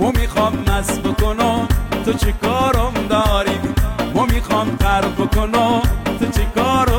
مو میخوام مست بکنم تو چی کارم داری، مو میخوام غرق بکنم تو چی کارم